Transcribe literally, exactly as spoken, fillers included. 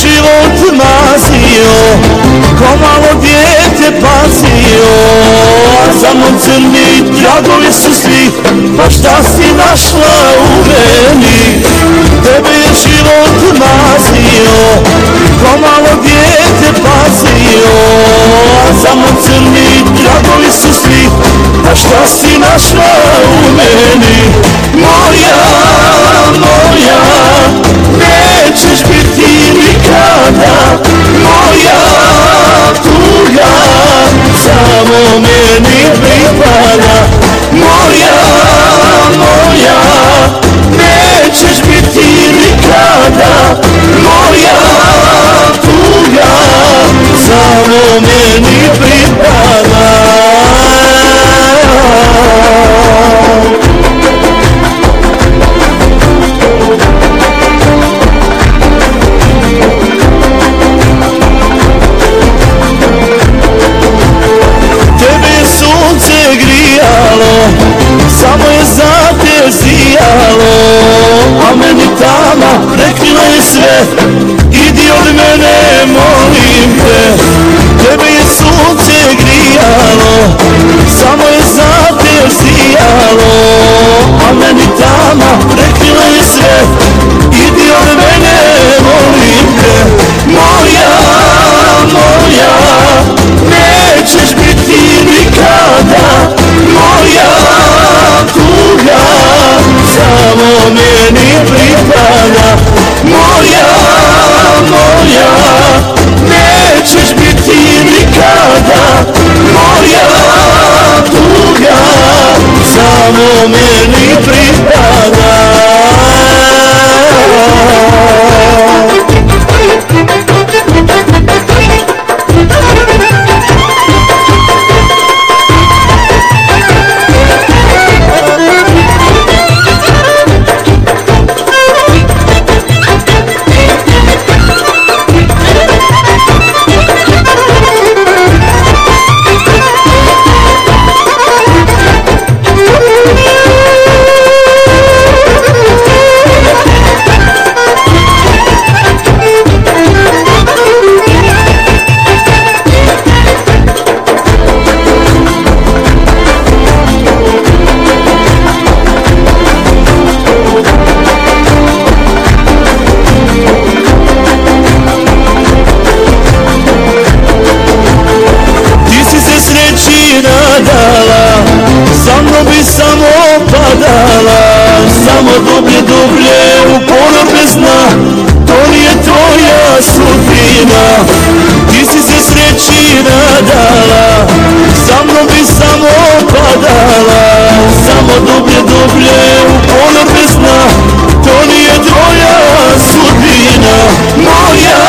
život mazio, ko malo dijete pazio, a za mnom crni tragovi su svi, pa šta si našla u meni? Tebe je život mazio, ko malo dijete pazio, a za mnom crni tragovi su svi, pa šta si našla u meni? Moja, moja, nećeš biti nikada, moja tuga samo meni pripada. Moja, moja, nećeš biti nikada, moja tuga samo meni pripada. Samo je za te zijalo, a meni tama prekrila je sve. Idi od mene, molim te. Tebe je sunce grijalo, samo je za te zijalo, a meni tama prekrila je sve. Idi od mene, molim te. Moja, moja, nećeš biti nikada, moja tuga samo meni pripada. Moja, moja, nećeš biti nikada, moja tuga samo meni pripada. Sa mnom bi samo padala, samo dublje, dublje u ponor bez dna. To nije tvoja sudbina, ti si se sreći nadala. Sa mnom bi samo padala, samo dublje, dublje u ponor bez dna. To nije tvoja sudbina, moja,